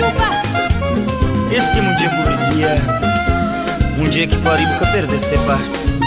Esse que um dia cobriria, um dia que pariu nunca perder ser parte.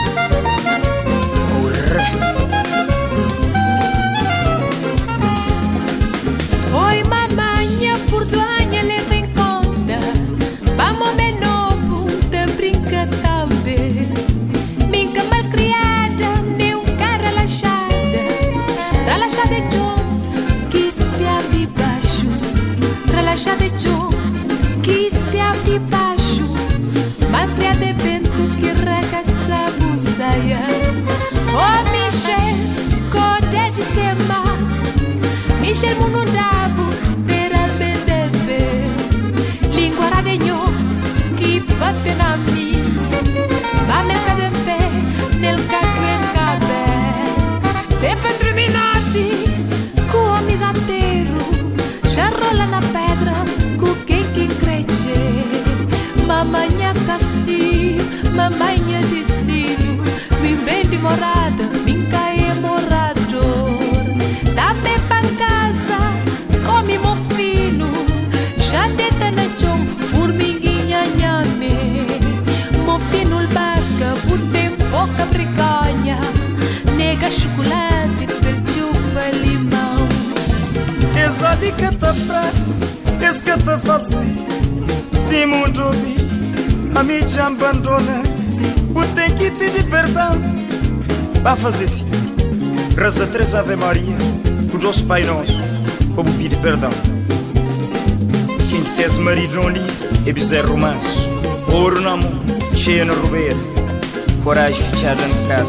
Oi mamanha, por doanha leva em conta. Vamos me novo, te brinca também. Minha malcriada, nem um cara relaxada. Relaxada é John, que espia de baixo. Relaxada é John, que espia de baixo. Malcriada é vento que regaça a saia. Oh Michel, code de sema. Michel Munundabo, terá bendeve. Língua radenho, que bate na mim. Vame cadempe, nel cacuen cabez. Sempre terminati, com o amigateiro. Já rola na pedra, com quem cresce. Mamanha castigo, mamanha destino. Vim bem de morada, vim cair morador. Tá bem pra casa, come mo fino. Já teta na chão, formiguinha nhame. Mo fino l'baca, butem pouca briganha. Nega chocolate, perchuva limão. Essa dica tá fraca, esse que tá fácil. Se muito bem, a mim te abandona. O tem que pedir perdão. Vai fazer assim. Reza 3 Ave Maria, o nosso Pai Nosso, como pedir perdão. Quem tens marido ali é bezerro romance. Ouro na mão, cheia no roubeiro. Coragem fechada na casa.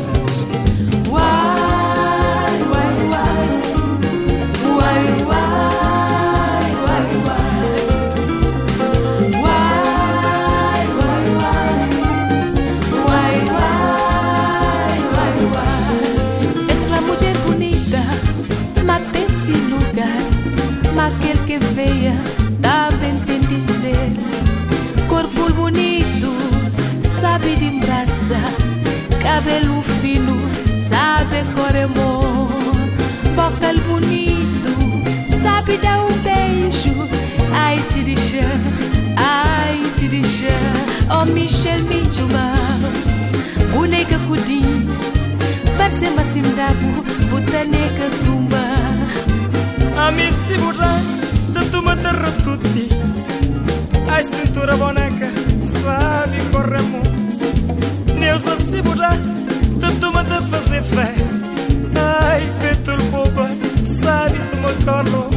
Aquele que veia, tá bem tem de ser. Corpo bonito, sabe de embraçar. Cabelo fino, sabe corremor. Boca bonito, sabe dar um beijo. Ai se deixa, oh Michel Mijuma. Boneca cudim, passe macindabu, botaneca tumba. A mim se burlar, tanto matar tutti. A cintura boneca, sabe correr muito. Neuza se burlar, tanto matar fazer festa. Ai, peito boba, sabe tomar colo.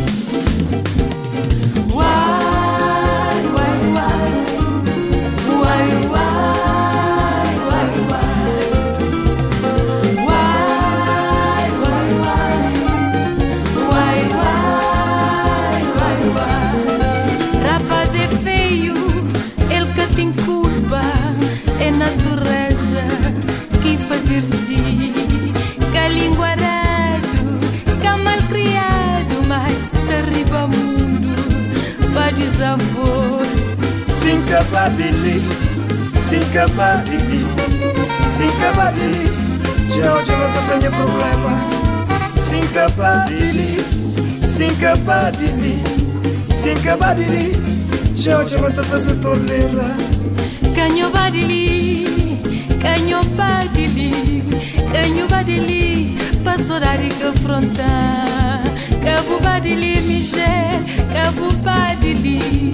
Fazer-se que a língua arado, que a mal criado, mas terrível mundo para desavor. Se incapaz de ler, se incapaz de ler, se incapaz de ler, já hoje não tenho problema. Se incapaz de ler, se incapaz de ler, se incapaz de ler, já hoje não estou fazendo toleira. Canho badili, canho badili, canho badili, passou da de confrontar. Cabo badili, Michel, cabo badili,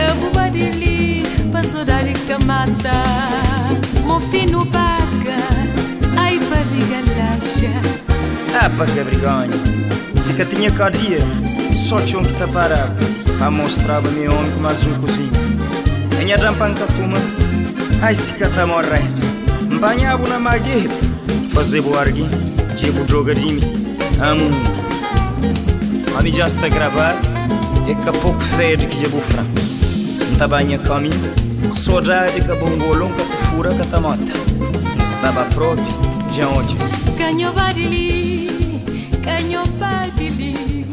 passou da de matar. Mon fino baga, ai barriga laxa. Ah, para que vergonha. Se que tinha cadia, só tinha que te parar. A mostrava-me onde mais um cozinho. Minha rampanca tuma, ai se que tá morrendo. Banhava na magueta, fazer boarguinho, tipo jogadinho, amo. A mim já está gravado, é que a pouco feio que já bufra. Não tá banha caminho, saudade que a bongolão que te fura que te mata. Não estava próprio, já onde? Canho badili, canho badili,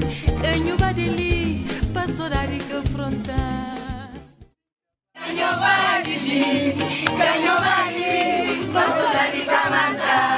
passou da de confrontar. Canho badili, passou da de matar.